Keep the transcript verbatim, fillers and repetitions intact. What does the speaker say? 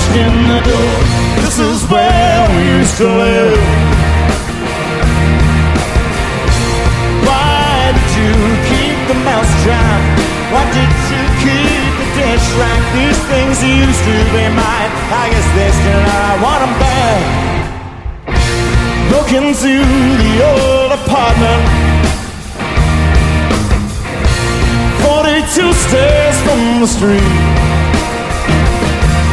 smashed in the door. This is where we used to live. Why did you keep the mousetrap? Why did you keep the dish rack? These things used to be mine. I guess they still are. I want them back. Look into the old apartment, forty-two stairs from the street.